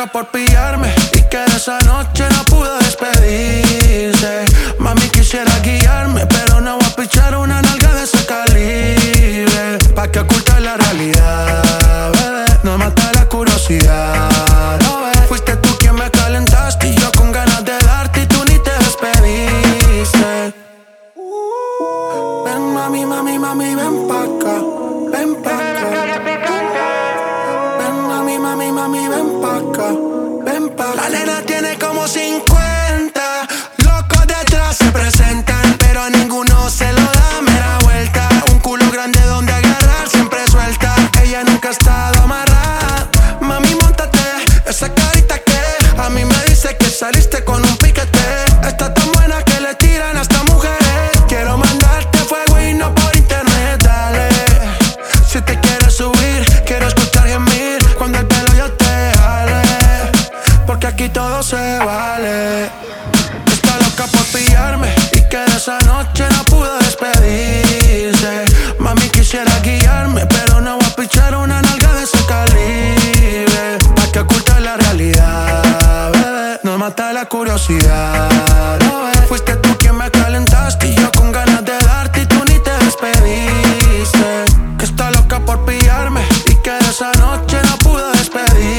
loca por pillarme y que de esa noche no pudo despedirse. Mami quisiera guiarme, pero no voy a pichar una nalga de ese calibre. Pa' que ocultar la realidad, bebé, no mata la curiosidad, no ves. Fuiste tú quien me calentaste y yo con ganas de darte y tú ni te despediste. Ven mami, mami, mami, ven pa' acá, ven pa' acá. Ven mami, mami, mami, ven pa' acá, ven pa' acá. La nena tiene como 50, locos detrás se presentan, pero a ninguno se lo da mera vuelta. Un culo grande donde agarrar, siempre suelta. Ella nunca ha estado amarrada. Mami, móntate, esa carita que a mí me dice que saliste con un piquete. Está tan buena que le tiran hasta mujeres. Quiero mandarte fuego y no por internet, dale. Si te quieres subir, quiero escuchar gemir cuando el pelo yo te jale, porque aquí todo se vale. Está loca por pillarme y que de esa noche no pudo despedirse. Mami quisiera guiarme, pero no voy a pichar una nalga de ese calibre. Pa' que ocultar la realidad, bebé, no mata la curiosidad, no ves. Fuiste tú quien me calentaste y yo con ganas de darte y tú ni te despediste. Que está loca por pillarme y que de esa noche no pudo despedirse.